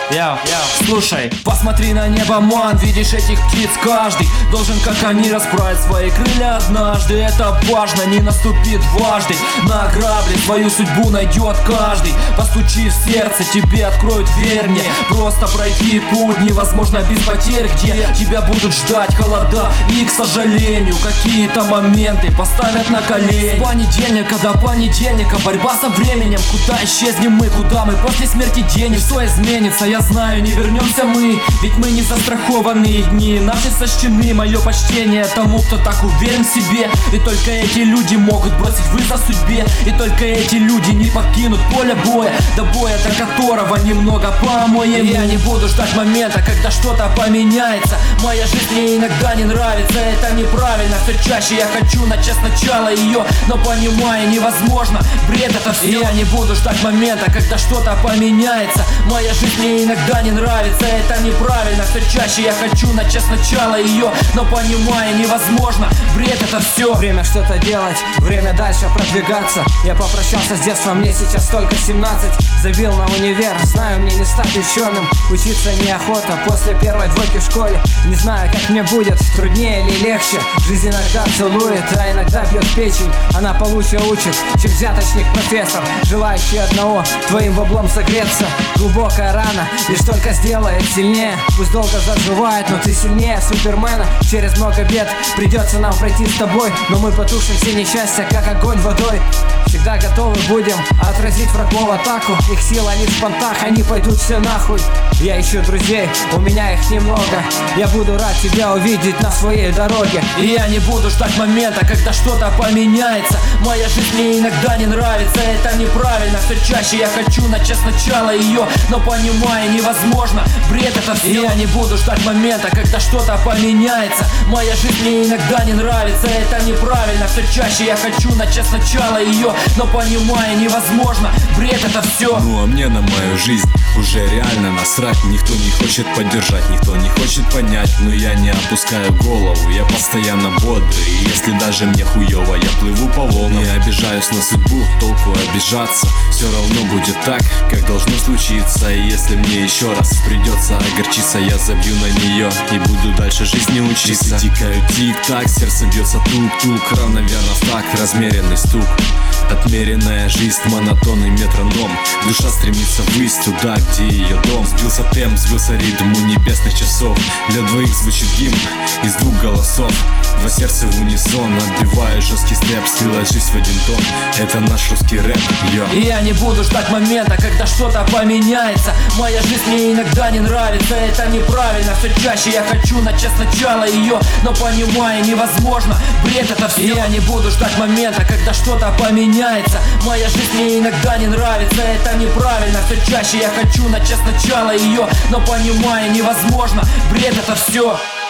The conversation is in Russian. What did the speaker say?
Слушай, посмотри на небо, ман, видишь этих птиц каждый должен, как они, расправить свои крылья однажды. Это важно, не наступит дважды на грабли, свою судьбу найдет каждый. Постучи в сердце, тебе откроют дверь. Мне просто пройти путь невозможно без потерь, где тебя будут ждать холода и, к сожалению, какие-то моменты поставят на колени. С понедельника до понедельника борьба со временем. Куда исчезнем мы, куда мы после смерти денем? Все изменится, я знаю, не вернемся мы, ведь мы не застрахованные дни наши сочтены. Мое почтение тому, кто так уверен в себе, ведь только эти люди могут бросить вызов судьбе, и только эти люди не покинут поле боя, до боя, до которого немного по-моему. Я не буду ждать момента, когда что-то поменяется. Моя жизнь мне иногда не нравится, это неправильно. Все чаще я хочу начать сначала ее, но понимаю, невозможно, бред это все. Я не буду ждать момента, когда что-то поменяется. Моя жизнь мне иногда не нравится, это неправильно. Все чаще я хочу начать сначала ее, но понимаю, невозможно, бред это все. Время что-то делать, время дальше продвигаться. Я попрощался с детством, мне сейчас только 17. Забил на универ, знаю, мне не стать ученым. Учиться неохота после первой двойки в школе. Не знаю, как мне будет, труднее или легче. Жизнь иногда целует, а иногда бьет печень. Она получше учит, чем взяточник профессор, желающий одного, твоим баблом согреться. Глубокая рана лишь только сделает сильнее. Пусть долго заживает, но ты сильнее Супермена. Через много бед придется нам пройти с тобой, но мы потушим все несчастья, как огонь водой. Всегда готовы будем отразить врагов атаку. Их сила лишь в понтах, они пойдут все нахуй. Я ищу друзей, у меня их немного. Я буду рад тебя увидеть на своей дороге. И я не буду ждать момента, когда что-то поменяется. Моя жизнь мне иногда не нравится, это неправильно. Все чаще я хочу начать сначала ее, но понимаю, невозможно, бред это все. И я не буду ждать момента, когда что-то поменяется. Моя жизнь мне иногда не нравится, это неправильно. Все чаще я хочу начать сначала ее, но понимаю, невозможно, бред это все. Ну а мне на мою жизнь уже реально насрать. Никто не хочет поддержать, никто не хочет понять, но я не опускаю голову, я постоянно бодрый. И если даже мне хуёво, я плыву по волнам. Не обижаюсь на судьбу, толку обижаться. Все равно будет так, как должно случиться. И если мне еще раз придется огорчиться, я забью на нее и буду дальше жизни учиться. Часы тикают тик-так, сердце бьется тук-тук, равномерно так, размеренный стук. Отмеренная жизнь, монотонный метроном. Душа стремится ввысь, туда, где ее дом. Сбился темп, сбился ритм у небесных часов. Для двоих звучит гимн из двух голосов. Два сердца в унисон, отбивая жесткий степ, слилась жизнь в один тон. Это наш русский рэп, йо. И я не буду ждать момента, когда что-то поменяется. Моя жизнь мне иногда не нравится, это неправильно. Все чаще я хочу начать сначала ее, но понимаю, невозможно, бред это все. И я не буду ждать момента, когда что-то поменяется. Моя жизнь мне иногда не нравится, это неправильно. Все чаще я хочу начать сначала ее, но понимаю, невозможно, бред это все.